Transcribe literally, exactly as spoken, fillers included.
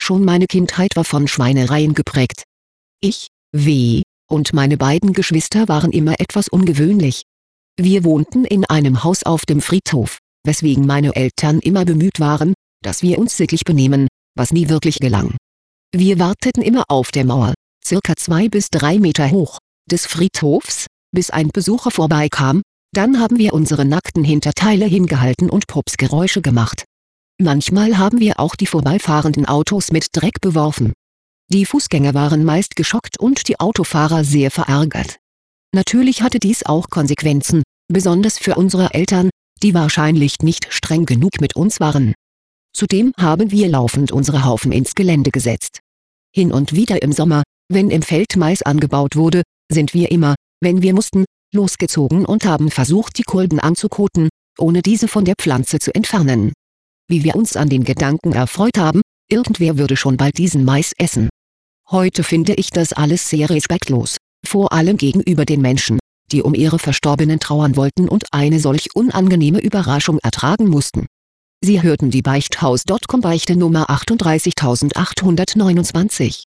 Schon meine Kindheit war von Schweinereien geprägt. Ich, W. und meine beiden Geschwister waren immer etwas ungewöhnlich. Wir wohnten in einem Haus auf dem Friedhof, weswegen meine Eltern immer bemüht waren, dass wir uns sittlich benehmen, was nie wirklich gelang. Wir warteten immer auf der Mauer, circa zwei bis drei Meter hoch, des Friedhofs, bis ein Besucher vorbeikam, dann haben wir unsere nackten Hinterteile hingehalten und Pupsgeräusche gemacht. Manchmal haben wir auch die vorbeifahrenden Autos mit Dreck beworfen. Die Fußgänger waren meist geschockt und die Autofahrer sehr verärgert. Natürlich hatte dies auch Konsequenzen, besonders für unsere Eltern, die wahrscheinlich nicht streng genug mit uns waren. Zudem haben wir laufend unsere Haufen ins Gelände gesetzt. Hin und wieder im Sommer, wenn im Feld Mais angebaut wurde, sind wir immer, wenn wir mussten, losgezogen und haben versucht, die Kolben anzukoten, ohne diese von der Pflanze zu entfernen. Wie wir uns an den Gedanken erfreut haben, irgendwer würde schon bald diesen Mais essen. Heute finde ich das alles sehr respektlos, vor allem gegenüber den Menschen, die um ihre Verstorbenen trauern wollten und eine solch unangenehme Überraschung ertragen mussten. Sie hörten die Beichthaus Punkt com Beichte Nummer achtunddreißigtausendachthundertneunundzwanzig.